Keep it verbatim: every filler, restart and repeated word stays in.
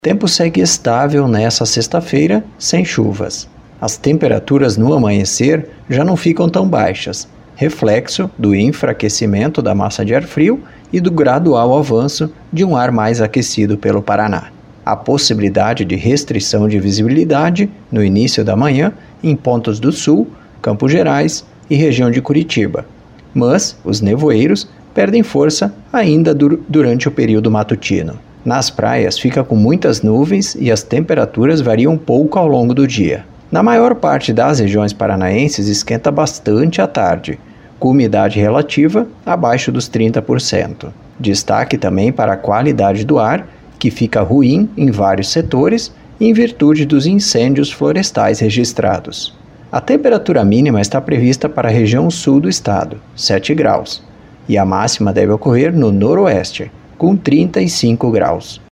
Tempo segue estável nessa sexta-feira, sem chuvas. As temperaturas no amanhecer já não ficam tão baixas, reflexo do enfraquecimento da massa de ar frio e do gradual avanço de um ar mais aquecido pelo Paraná. Há possibilidade de restrição de visibilidade no início da manhã em pontos do sul, Campos Gerais e região de Curitiba, mas os nevoeiros perdem força ainda dur- durante o período matutino. Nas praias fica com muitas nuvens e as temperaturas variam pouco ao longo do dia. Na maior parte das regiões paranaenses esquenta bastante à tarde, com umidade relativa abaixo dos trinta por cento. Destaque também para a qualidade do ar, que fica ruim em vários setores em virtude dos incêndios florestais registrados. A temperatura mínima está prevista para a região sul do estado, sete graus, e a máxima deve ocorrer no noroeste, com trinta e cinco graus.